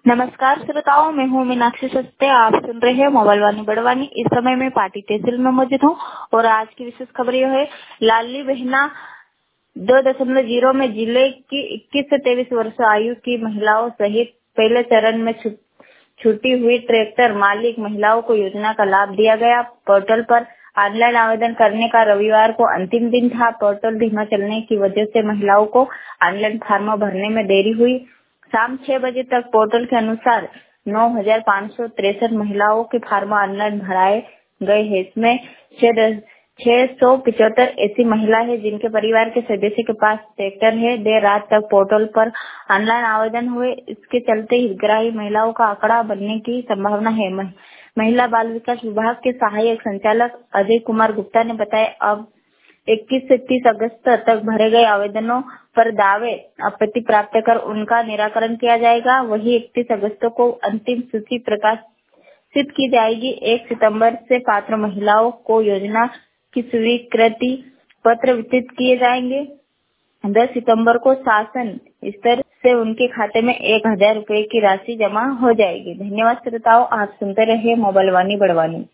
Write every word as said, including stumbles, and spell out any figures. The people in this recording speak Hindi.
नमस्कार श्रोताओं, मैं हूँ मीनाक्षी सस्ते। आप सुन रहे हैं मोबाइल वाणी बड़वानी। इस समय मैं पार्टी तहसील में मौजूद हूँ और आज की विशेष खबर यह है, लाडली बहना दो दशमलव जीरो में जिले की इक्कीस से तेईस वर्ष आयु की महिलाओं सहित पहले चरण में छु, छूटी हुई ट्रैक्टर मालिक महिलाओं को योजना का लाभ दिया गया। पोर्टल पर ऑनलाइन आवेदन करने का रविवार को अंतिम दिन था। पोर्टल धीमा चलने की वजह से महिलाओं को ऑनलाइन फॉर्म भरने में देरी हुई। शाम छह बजे तक पोर्टल के अनुसार नौ हजार पाँच सौ तिरसठ महिलाओं के फार्म ऑनलाइन भराए गए हैं। इसमें छह सौ पिछहत्तर ऐसी महिला है जिनके परिवार के सदस्य के पास ट्रैक्टर है। देर रात तक पोर्टल पर ऑनलाइन आवेदन हुए, इसके चलते हितग्राही महिलाओं का आंकड़ा बनने की संभावना है। महिला बाल विकास विभाग के सहायक संचालक अजय कुमार गुप्ता ने बताया, अब इक्कीस से तीस अगस्त तक भरे गए आवेदनों पर दावे आपत्ति प्राप्त कर उनका निराकरण किया जाएगा। वही इकतीस अगस्त को अंतिम सूची प्रकाशित की जाएगी। एक सितंबर से पात्र महिलाओं को योजना की स्वीकृति पत्र वितरित किए जाएंगे। दस सितंबर को शासन स्तर से उनके खाते में एक हजार रूपए की राशि जमा हो जाएगी। धन्यवाद श्रोताओं, आप सुनते रहिए मोबाइल वाणी बड़वानी।